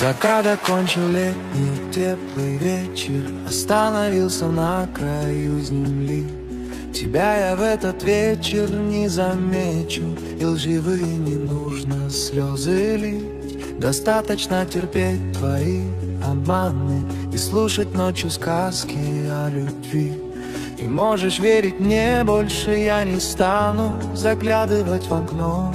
Закат окончил летний теплый вечер, остановился на краю земли. Тебя я в этот вечер не замечу, и лживые не нужно слезы лить. Достаточно терпеть твои обманы и слушать ночью сказки о любви. И можешь верить мне, больше я не стану заглядывать в окно.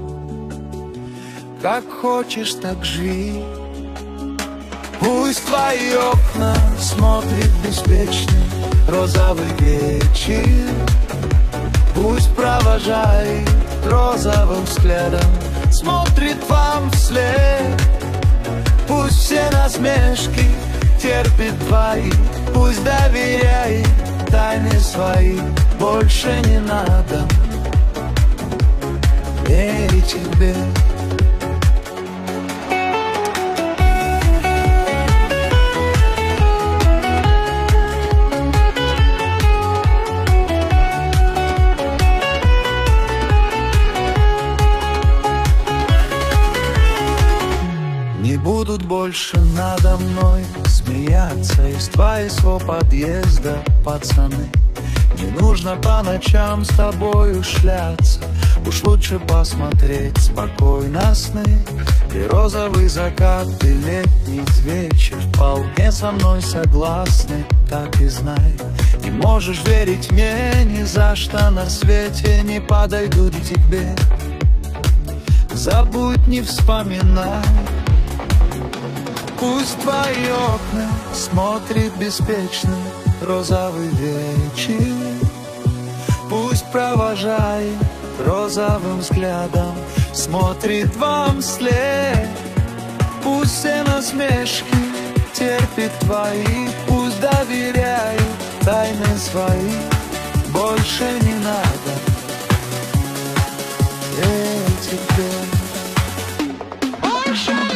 Как хочешь, так живи. Пусть твои окна смотрит беспечный розовый вечер. Пусть провожает розовым взглядом, смотрит вам вслед. Пусть все насмешки терпит твои, пусть доверяет тайны свои. Больше не надо верить тебе. Не будут больше надо мной смеяться из твоего подъезда, пацаны. Не нужно по ночам с тобою шляться, уж лучше посмотреть спокойно сны. И розовый закат, и летний вечер вполне со мной согласны, так и знай. Не можешь верить мне, ни за что на свете не подойду к тебе. Забудь, не вспоминай. Пусть твои окна смотрит беспечный розовый вечер. Пусть провожает розовым взглядом, смотрит вам вслед. Пусть все насмешки терпит твои, пусть доверяет тайны свои. Больше не надо верить тебе. Больше